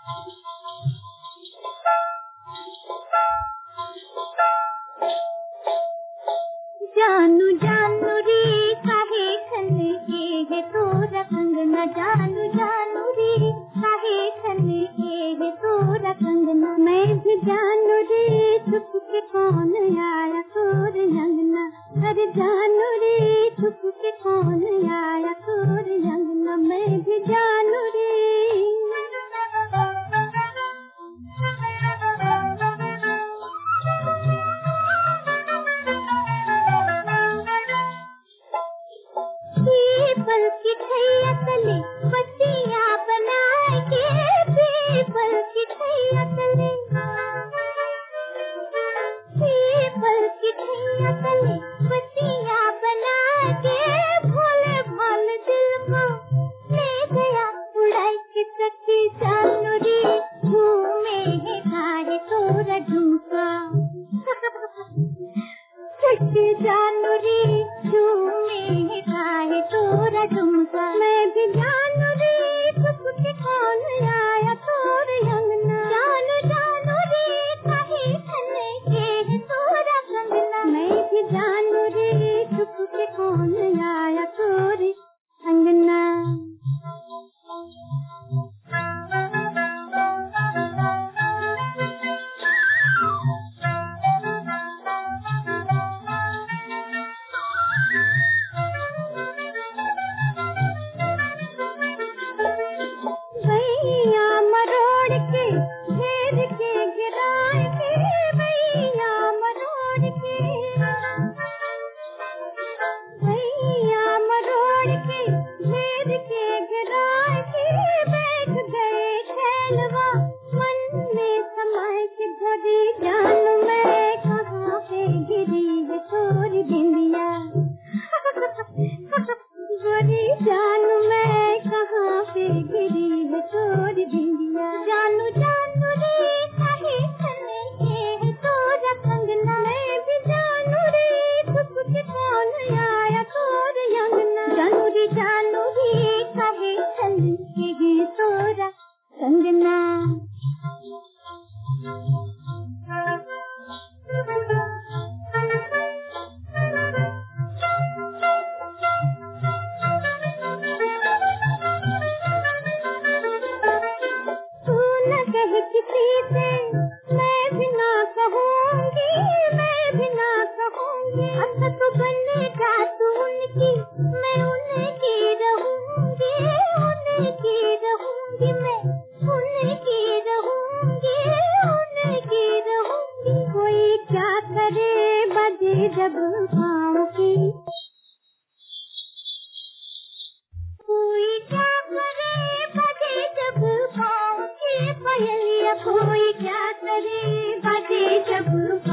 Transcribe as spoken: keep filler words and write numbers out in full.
जानू जानू रे काहे खने के है तोरा कंगना, जानू जानू रे काहे खने के है तोरा कंगना। मैं भी जानू रे छुप के कौन आया तोर अंगना, अरे जानू रे छुप के कौन आया तोर अंगना। मैं भी जानू रे पीपल की छैया तले बत्तियां बनाए के, पीपल की छैया तले पीपल की छैया तले बत्तियां बनाए के, भोले भाले दिल को ले गया उड़ाई के सखी। जानू रे झूमे है गाए तोरा झुमका, सखी जानू रे झूमे है गाए तोरा झुमका। मैं भी जानू रे छुप के कौन आया तोर अंगना, जानू जानू रे काहे खने के है तोरा कंगना। मैं भी जानू रे छुप के कौन आया तोर अंगना। भैया मरोड़ के घेर के गिराए के, भैया मरोड़ के भैया मरोड़ के घेर के गिराए के, बैठ गए खेलवा मन में समाए के। गोरी जानू मैं कहाँ पे गिरी है तोरी बिंदिया, गोरी जानू मैं कहाँ पे गिरी है तोरी बिंदिया। जानू जानू रे काहे खने के है तोरा कंगना। मैं भी जानू रे छुप के कौन आया तोर अंगना, जानू रे जानू रे काहे खने के है तोरा कंगना। किसी से मैं भी ना कहूँगी, मैं भी ना कहूँगी। अब तो बनेगा तू उनकी, मैं उनकी रहूँगी, उनकी रहूँगी, मैं उनकी रहूँगी, उनकी रहूँगी। कोई क्या करे बजे जब पाँव की, कोई क्या करे बजे जब पाँव की पायलिया, कोई क्या करे बजे जब